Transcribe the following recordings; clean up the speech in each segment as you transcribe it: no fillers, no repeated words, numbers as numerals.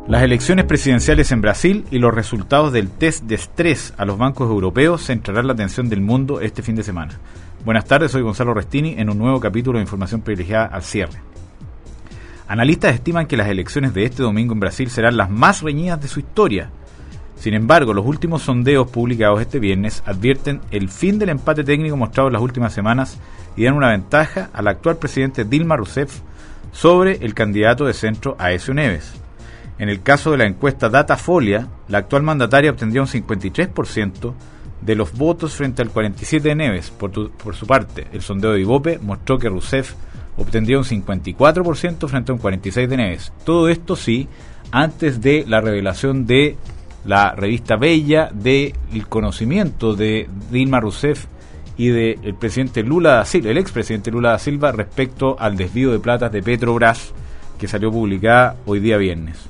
Las elecciones presidenciales en Brasil y los resultados del test de estrés a los bancos europeos centrarán la atención del mundo este fin de semana. Buenas tardes, soy Gonzalo Restini en un nuevo capítulo de Información Privilegiada al cierre. Analistas estiman que las elecciones de este domingo en Brasil serán las más reñidas de su historia. Sin embargo, los últimos sondeos publicados este viernes advierten el fin del empate técnico mostrado en las últimas semanas y dan una ventaja al actual presidente Dilma Rousseff sobre el candidato de centro Aécio Neves. En el caso de la encuesta Datafolia, la actual mandataria obtendría un 53% de los votos frente al 47% de Neves. Por su parte, el sondeo de Ibope mostró que Rousseff obtendría un 54% frente a un 46% de Neves. Todo esto sí, antes de la revelación de la revista Bella del conocimiento de Dilma Rousseff y del presidente Lula da Silva, el expresidente Lula da Silva, respecto al desvío de platas de Petrobras, que salió publicada hoy día viernes.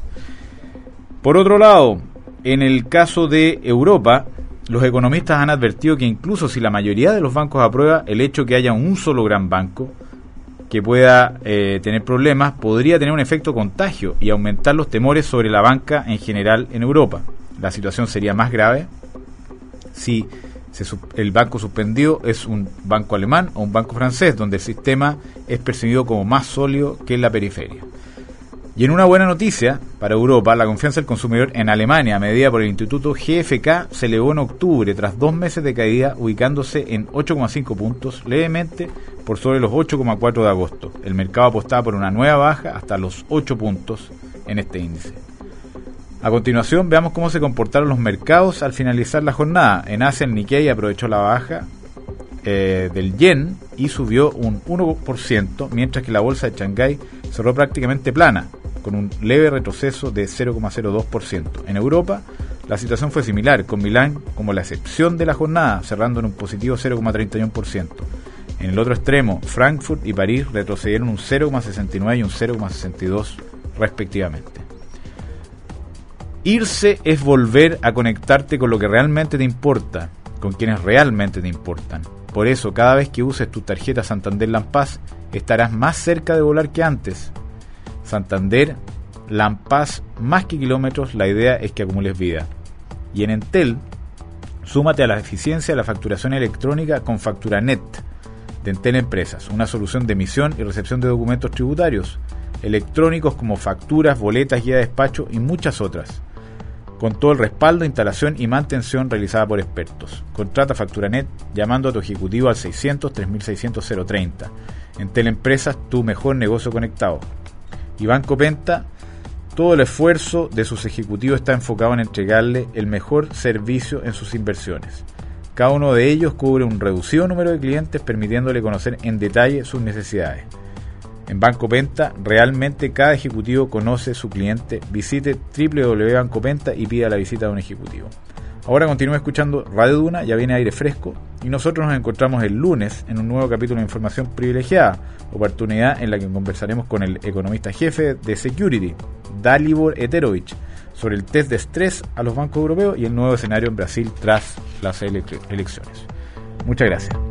Por otro lado, en el caso de Europa, los economistas han advertido que incluso si la mayoría de los bancos aprueba el hecho que haya un solo gran banco que pueda tener problemas, podría tener un efecto contagio y aumentar los temores sobre la banca en general en Europa. La situación sería más grave si el banco suspendido es un banco alemán o un banco francés, donde el sistema es percibido como más sólido que en la periferia. Y en una buena noticia para Europa, la confianza del consumidor en Alemania, medida por el Instituto GfK, se elevó en octubre tras 2 meses de caída, ubicándose en 8,5 puntos, levemente por sobre los 8,4 de agosto. El mercado apostaba por una nueva baja hasta los 8 puntos en este índice. A continuación, veamos cómo se comportaron los mercados al finalizar la jornada. En Asia, el Nikkei aprovechó la baja del yen y subió un 1%, mientras que la bolsa de Shanghái cerró prácticamente plana, con un leve retroceso de 0,02%. En Europa, la situación fue similar, con Milán como la excepción de la jornada, cerrando en un positivo 0,31%. En el otro extremo, Frankfurt y París retrocedieron un 0,69 y un 0,62 respectivamente. Irse es volver a conectarte con lo que realmente te importa, con quienes realmente te importan. Por eso, cada vez que uses tu tarjeta Santander Lampaz, estarás más cerca de volar que antes. Santander Lampaz, más que kilómetros, la idea es que acumules vida. Y en Entel, súmate a la eficiencia de la facturación electrónica con FacturaNet de Entel Empresas, una solución de emisión y recepción de documentos tributarios electrónicos como facturas, boletas, guía de despacho y muchas otras, con todo el respaldo, instalación y mantención realizada por expertos. Contrata FacturaNet llamando a tu ejecutivo al 600-3600-030. Entel Empresas, tu mejor negocio conectado. Y Banco Penta, todo el esfuerzo de sus ejecutivos está enfocado en entregarle el mejor servicio en sus inversiones. Cada uno de ellos cubre un reducido número de clientes, permitiéndole conocer en detalle sus necesidades. En Banco Penta, realmente cada ejecutivo conoce su cliente. Visite www.bancopenta y pida la visita de un ejecutivo. Ahora continúe escuchando Radio Duna, ya viene aire fresco, y nosotros nos encontramos el lunes en un nuevo capítulo de Información Privilegiada, oportunidad en la que conversaremos con el economista jefe de Security, Dalibor Eterovich, sobre el test de estrés a los bancos europeos y el nuevo escenario en Brasil tras las elecciones. Muchas gracias.